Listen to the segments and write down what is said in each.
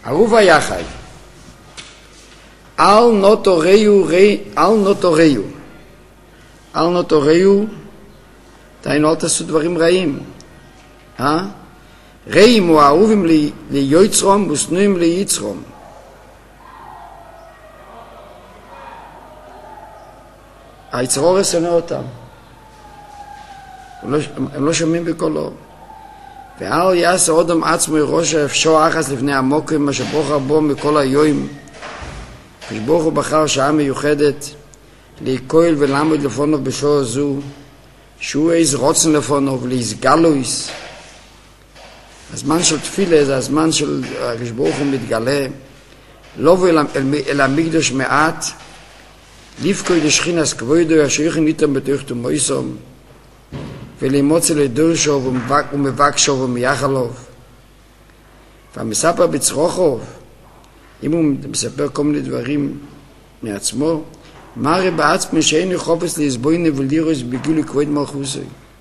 אהוב היחד. אל נוטוריו, דהיינו אל תעשו דברים רעים. רעים או אהובים ליוצרום ושנויים ליצרום. היצרור שונא אותם. הם לא שומעים בקולו. ואל יעשה אודם עצמו ראש אפשו אחס לפני המוקרים מה שבוחר בו מכל היום. כשברוך הוא בחר שעה מיוחדת להיקויל ולעמוד לפונו בשעה זו, שהוא איז רוצן לפונו ולהסגלויס. הזמן של תפילה זה הזמן של כשברוך הוא מתגלה, לא אל המקדש מעט, לפקוי לשכינס כבודו אשר יכין איתם בתוך תומויסום, ולמוצא לדורשו ומבקשו ומייחלוב. והמספר בצרוכו, אם הוא מספר כל מיני דברים מעצמו, מה הרי בעצמי שאין לחופש להסבויני ולדירוס בגילוי כבוד מלכוסי.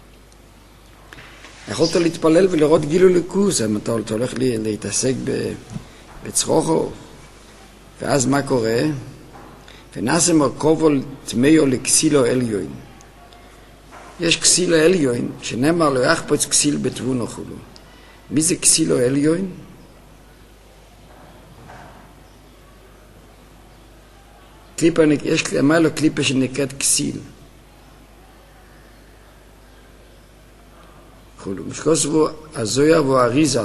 יכולת להתפלל ולראות גילוי לקוס, אם אתה הולך להתעסק בצרוכו, ואז מה קורה? ונעשה מרכובו תמיו לכסילו אליון. יש כסילו אליון, שנאמר לו יחפוץ כסיל בתבונו חולו. מי זה כסילו אליון? קליפה, אמר לו קליפה שנקראת כסיל. חולו. משקוס בו הזויה בו הריזל. מה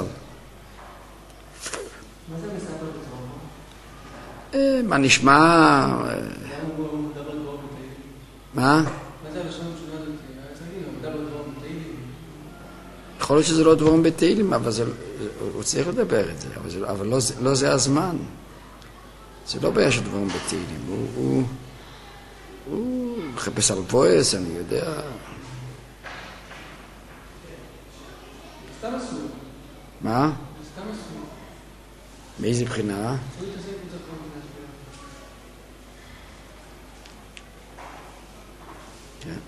זה מספר בצרוכו? מה נשמע? מה? יכול להיות שזה לא דברים בתהילים, אבל הוא צריך לדבר את זה, אבל לא זה הזמן. זה לא בעיה של דברים בתהילים. הוא מחפש על פועס, אני יודע. סתם אסור. מה? סתם אסור. מאיזה בחינה? אסור להתעסק בצרוכו. כן.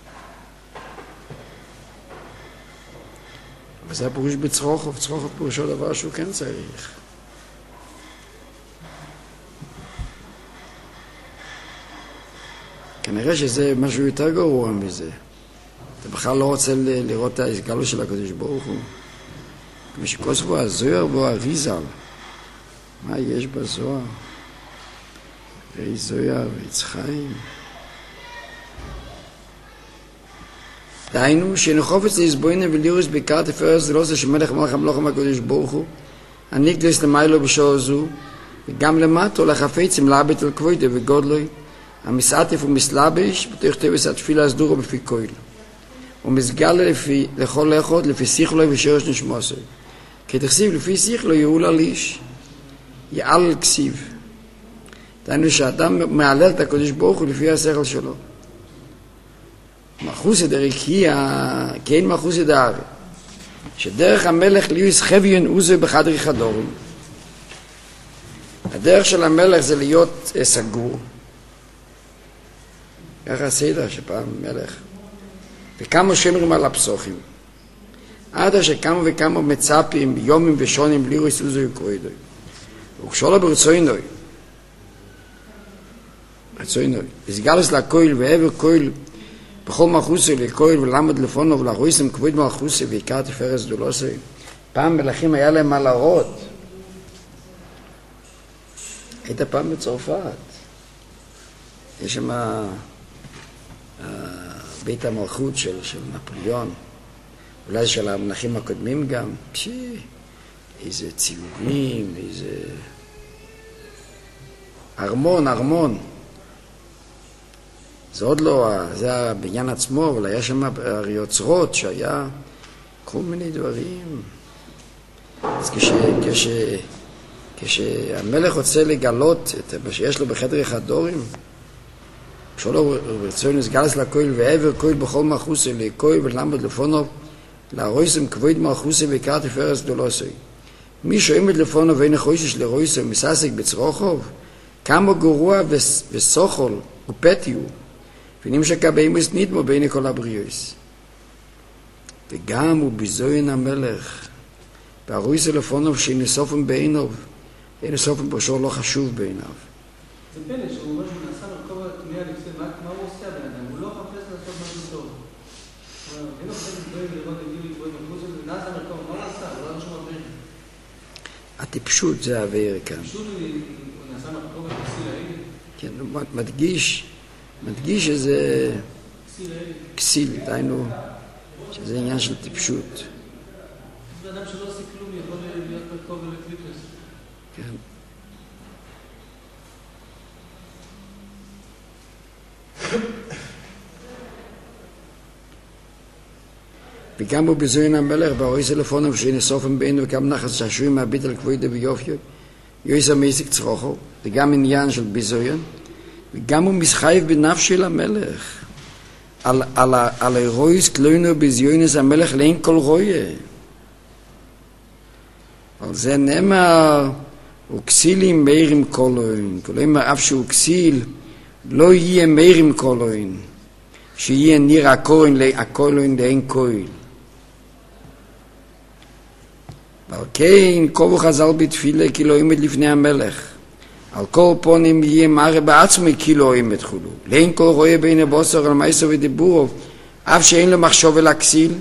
וזה הפירוש בצרוכו, בצרוכו פירושו דבר שהוא כן צריך. כנראה שזה משהו יותר גרוע מזה. אתה בכלל לא רוצה לראות את ההסגלות של הקדוש ברוך הוא. כמו שכוספו הזוהר בו הריזל. מה יש בזוהר? זוהר ויצחיים. דהיינו, שנחופץ להסבוינה ולירוס בעיקר תפארס זה לא זה שמלך מלך המלוך הקדוש ברוך הוא, הניקלס למיילו בשעה זו, וגם למטו לחפץ עם לאבט על כבוידה וגודלוי, המסעטף ומסלבש, בתוך טבס התפילה הסדורו בפי כויל. ומסגל לכל לאחות לפי שיחלוי ושרש נשמוסוי. כי תכסיב לפי שיחלוי יעול על איש, יעל כסיב. דהיינו שאדם מעלל את הקדוש ברוך הוא לפי השכל שלו. מחוסי דריקיה, כן מחוסי דארי. שדרך המלך ליוס חביון עוזו בחדרי חדורים. הדרך של המלך זה להיות סגור. ככה הסדר שפעם מלך. וכמה שמרים על הפסוחים. עד אשר כמה וכמה מצפים, יומים ושונים, לירוס עוזו וקרוידוי. וכשאולו ברצוינוי. רצוינוי. הסגלס לכויל ועבר כויל, בכל מחוסי לכויל ולמד לפונו ולחויסם כבוד מחוסי ועיקר תפארס דולוסי. פעם מלכים היה להם מה להראות. היית פעם בצרפת. יש שם בית המלכות של נפוליאון. אולי של המלכים הקודמים גם. איזה ציורים, איזה ארמון. זה עוד לא, זה הבניין עצמו, אבל היה שם יוצרות שהיה כל מיני דברים. אז כשהמלך רוצה לגלות את מה שיש לו בחדר חדורים, כשלא רצוי נסגלס לכויל ועבר כויל בכל מחוסי לכויל ולמד לפונו להרויסם כבוד מחוסי ועיקר תפארס דולוסי. מי שעומד לפונו ואין חוישש לרויסם מססק בצרוכוב, כמה גרוע וסוחול ופתיו, ונמשקה באימוס נדמו בעיני כל הבריאוס. וגם הוא ביזוין המלך, והרויסה לפונוב שנסופם בעיניו, אין סוף פרושו לא חשוב בעיניו. זה פלא שהוא אומר שהוא נעשה מרכוב התמיעה לכסף, מה הוא עושה הבן אדם? הוא לא חפש לעשות משהו טוב. הוא אומר, אין לו חפש דברים לראות לגיל לגבוהים מחוץ לזה, נעשה מרכוב, מה הוא עשה? הוא לא נשמע דברים. הטיפשות זה העביר כאן. הטיפשות הוא נעשה מרכוב וכסיל העגל? כן, הוא מדגיש איזה כסיל, דיינו, שזה עניין של טיפשות. בן אדם שלא עושה כלום יכול להיות מרכוב ולקליפס. כן. וגם הוא בזוין המלך, באורי סלפונם שנסופם בעינו וגם נחס שעשויים מהביט על כבוידה ויופיו, יויסר מייסיק צרוכו, זה גם עניין של בזוין, וגם הוא מסחייב בנפשי למלך, על אירויס קלוינו בזיונס המלך לאין כל רויה. על זה נאמר, הוא כסילים מאירים קולוין, כלומר אף שהוא כסיל, לא יהיה מאירים קולוין, שיהיה ניר הקולוין לאין קויל. ועל כן קובו חז"ל בתפילה כי לא עומד לפני המלך. על כל פונים יהיה מראה בעצמי כי לא עומד חולו. לאין כל רואה בין הבוסר על מייסו ודיבורו, אף שאין לו מחשוב אל הכסיל.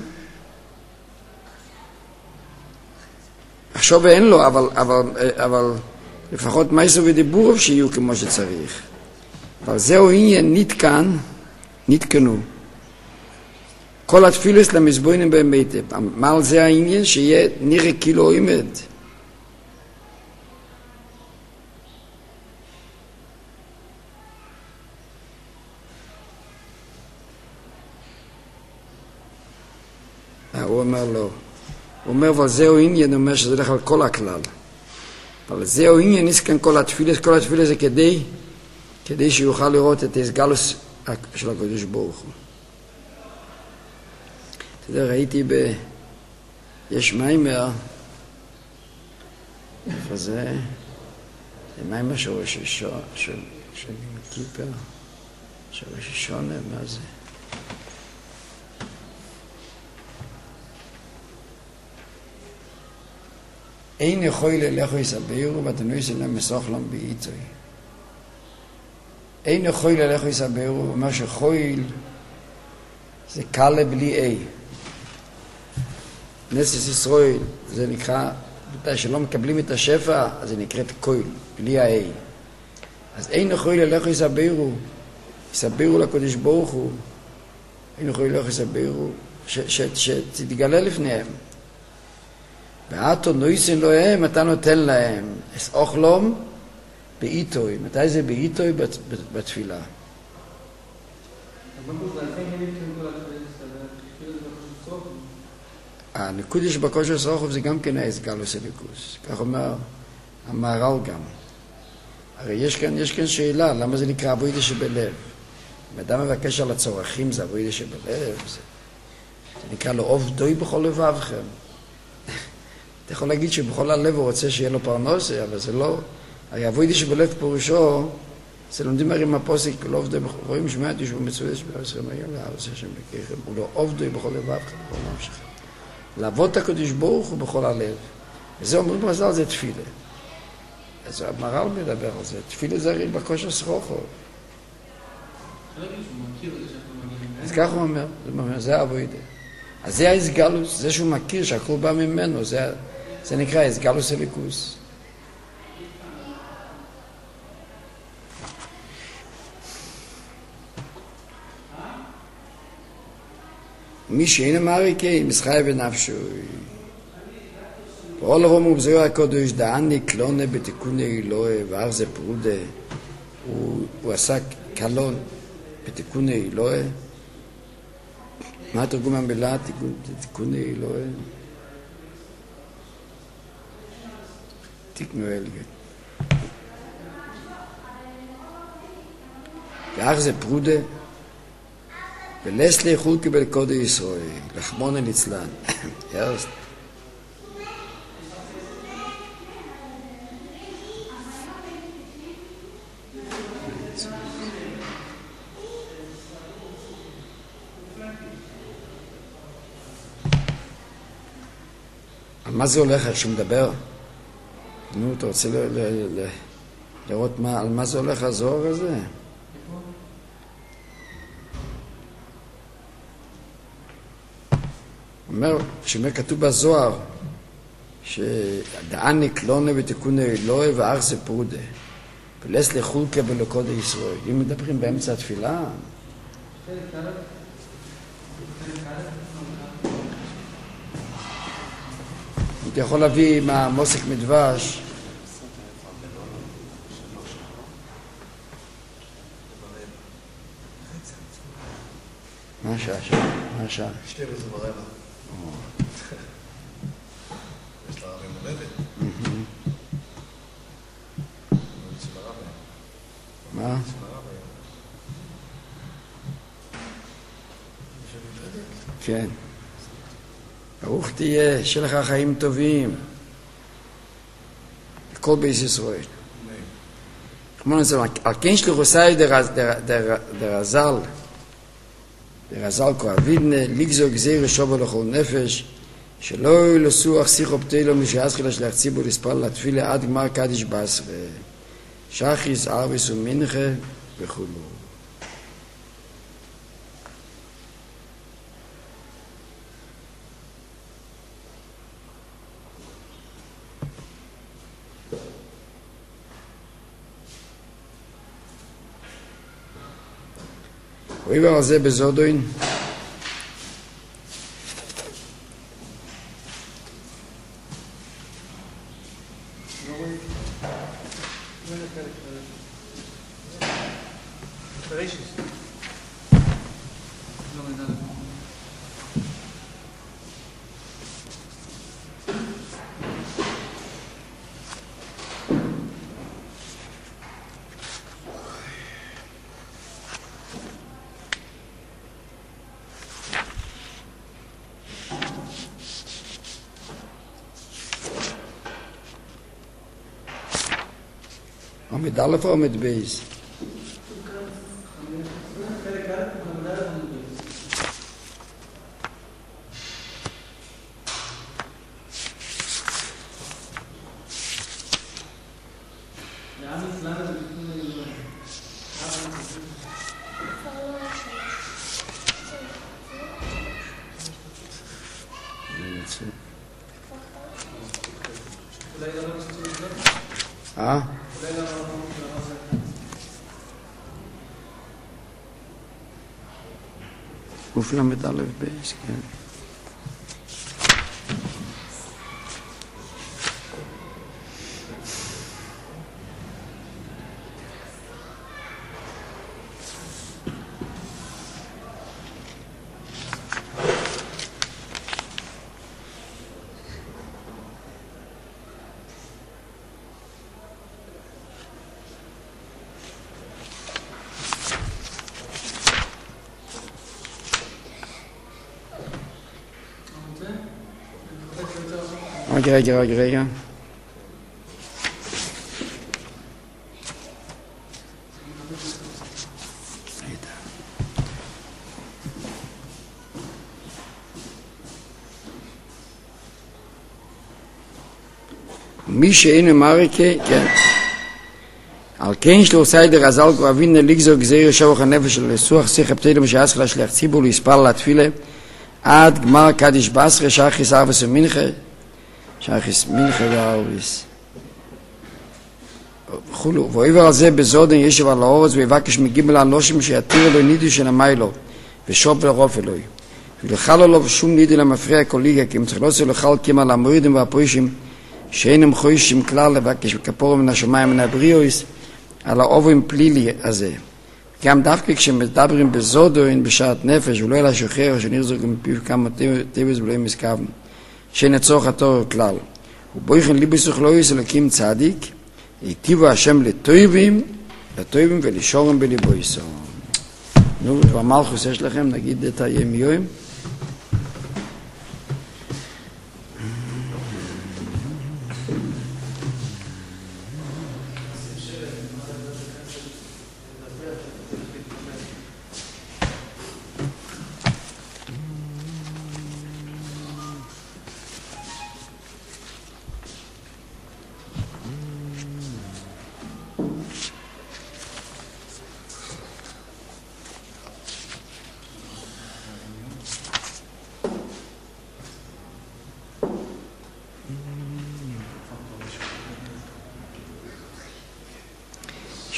מחשוב אין לו, אבל לפחות מייסו ודיבורו שיהיו כמו שצריך. אבל זהו עניין נתקנו. כל התפילס למזבוינים באמת. מה על זה העניין? שיהיה נראה כאילו עומד. הוא אומר לא. הוא אומר, אבל זהו עניין, הוא אומר שזה הולך על כל הכלל. אבל זהו עניין, נסכן כל התפילס זה כדי שיוכל לראות את הסגלוס של הקדוש ברוך הוא. אתה יודע, ראיתי יש מיימר, איפה זה? זה מיימר של ראש השונה, של כיפר, של ראש השונה, מה זה? אין יכול ללכו יסבירו ותנו יסלם מסוכלם בעיתוי. אין יכול ללכו יסבירו, הוא אומר שחויל זה קלה בלי אי. נסת ישראל, זה נקרא, שלא מקבלים את השפע, אז זה נקראת קויל, בלי האי. אז אין יכול ללכו יסבירו לקדוש ברוך הוא, אין יכול ללכו יסבירו, שתתגלה לפניהם. ואתו נויסן להם, אתה נותן להם, אס אוכלום בעיתוי. מתי זה בעיתוי? בתפילה. הנקודש בכושר סרוחוב זה גם כן ההסגלוס הליכוס. כך אומר המהר"ל גם. הרי יש כאן שאלה, למה זה נקרא עבודה שבלב? אדם מבקש על הצורכים, זה עבודה שבלב. זה נקרא לו עובדוי בכל לבבכם. אתה יכול להגיד שבכל הלב הוא רוצה שיהיה לו פרנסה, אבל זה לא. הרי עבודה שבלב פירושו, זה לומדים הרי מהפוסק, לא עובדוי בכל, רואים שמעתי שהוא מצויש בעשרים היום, לעשה שם בקריכם, הוא לא עובדוי בכל לבבכם, בכל נפשכם. לעבוד את הקדוש ברוך הוא בכל הלב. וזה אומרים בזל, זה תפילה. אז המהר"ל מדבר על זה, תפילה זה הרי בכושר סרוחו. אז כך הוא אומר, זה העבודה. אז זה ההסגלוס, זה שהוא מכיר שהכל בא ממנו, זה נקרא הסגלוס הליכוס. מי שאין אמריקי, מסחי בנפשו. כל רום ובזויר הקודש, דעני קלונה בתיקוני אלוהי, ואך זה פרודה. הוא עשה קלון בתיקוני אלוהי. מה תרגום המילה? תיקוני אלוהי. תיקנו אלגן. ואך זה פרודה. ולסלי חול קיבל קודש ישראל, לחמון הנצלן. ירסט. על מה זה הולך איך שהוא מדבר? נו, אתה רוצה לראות על מה זה הולך הזוהר הזה? אומר, כתוב בזוהר, שדעניק לא נביא תיקוני אלוהי ואך זה פרודה. ולס לחולקה ולקודש ישראל. אם מדברים באמצע התפילה, אתה יכול להביא מהמוסק מדבש, מה השעה שם? מה השעה? 12:15. יש לה הרי מולדת. מה? כן. ברוך תהיה, שיהיה לך חיים טובים. לכל בית ישראל. על כן שלוחוסי דרזל, דרזל כואבידנה, לגזור גזיר ושובו לכל נפש, שלא ילוסו אך שיחו פתאילו משאסחילה שלח ציבור לספל לתפילה עד גמר קדיש בעשרה. שחיס, ערביס ומנחה וכולו. רואים על זה בזודוין? עומד א' או עומד בייס? למד א' בייס, כן. רגע. מי שאינו מריקה, כן. על כן שלוחוסי דרזל כואבידנה לגזור גזיר שבח הנפש של לסוח שיחה פתאילו משאסחילה שלח ציבור להספל לתפילה עד גמר קדיש בעשרה שחיס ערביס ומנחה שחיס מנחה וערביס וכולו. ועבר על זה בזודן ישב על האורץ ויבקש מגימל הנושים שיתיר לו נידו שנמי לו ושוב לרוף אלוהי ולחל לו שום נידו למפריע קוליגה כי מצריך לא עושה לחל כמה למורידים והפרישים שאינם חוישים כלל לבקש וכפורו מן השמיים מן הבריאויס על האובן פלילי הזה. גם דווקא כשמדברים בזודוין בשעת נפש ולא אלא שוחרר שנרזור גם מפיו כמה טבעס ולא מסכוון שאין הצורך התור כלל ובויכן ליבסוך לא יסלקים צדיק היטיבו השם לטויבים ולשורים בליבו יסור. נו, במלכוס יש לכם נגיד את הימיועים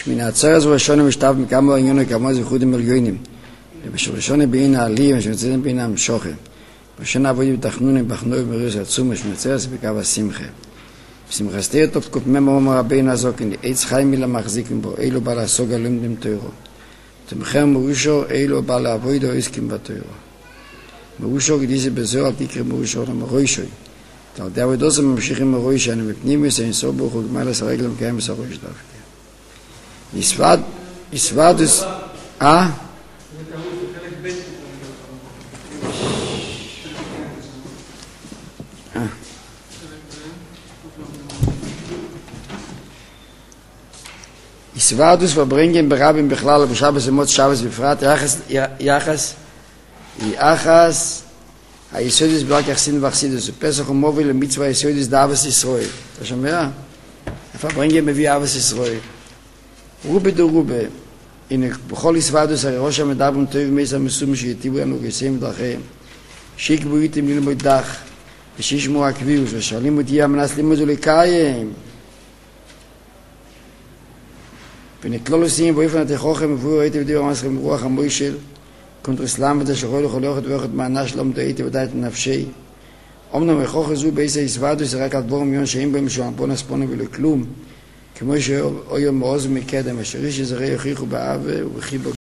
שמן העצרת וראשונה משתף מכמה עניון וכמה זכודים עליונים. ובראשונה בעין העלי ושמצאים בעין המשוכר. בראשונה עבודים בתחנונים בחנוי ובמריס עצום ושמן העצרת ובקו השמחה. בשמחסתיר טוב קופמם אומר רבינו הזוקן, עץ חיים מילה מחזיקים בו, אילו בא לעסוק הלומדים תוירו. תמכם מרושו, אילו בא לעבוד או עסקים בתוירו. מרושו גדיסי בזוהר אל תקרא מרושו למרוישוי. על די עבודות ממשיכים מרוישי, אני בפנים יסעינסו ברוך הוא גמל לסרק למקיים בסרויש דווקא. יסוודוס, Isvardus verbringen berabim בכלל בשבס ומות שבס בפרט יחס היסודיס בלק יחסין וחסידוס פסח ומוביל למצווה יסודיס דאבס ישראל אתה שומע? verbringen מביא אבס ישראל רובה דו רובה הנה בכל Isvardus הרי ראש המדברים טוב מייס המסום שיטיבו לנו גסים דרכיהם שיקבו איתם ללמוד דח ושישמו הקביעוש ושואלים אותי המנס לימוד ולקיים ונכלול עושים באופן התכוחם מבואו הייתי ודיבר המסכם ברוח המוישל קונטרסלם וזה שחוי לכל אוכת ואוכת מענה שלום דהייתי ודאי את נפשי אמנם הכוח זו בעיסה יסוודו זה רק על דבור מיון שאין בהם משוען פונס פונה ולכלום כמו שאויו מעוז ומקדם אשר איש יזרי יוכיחו באב ובחיבו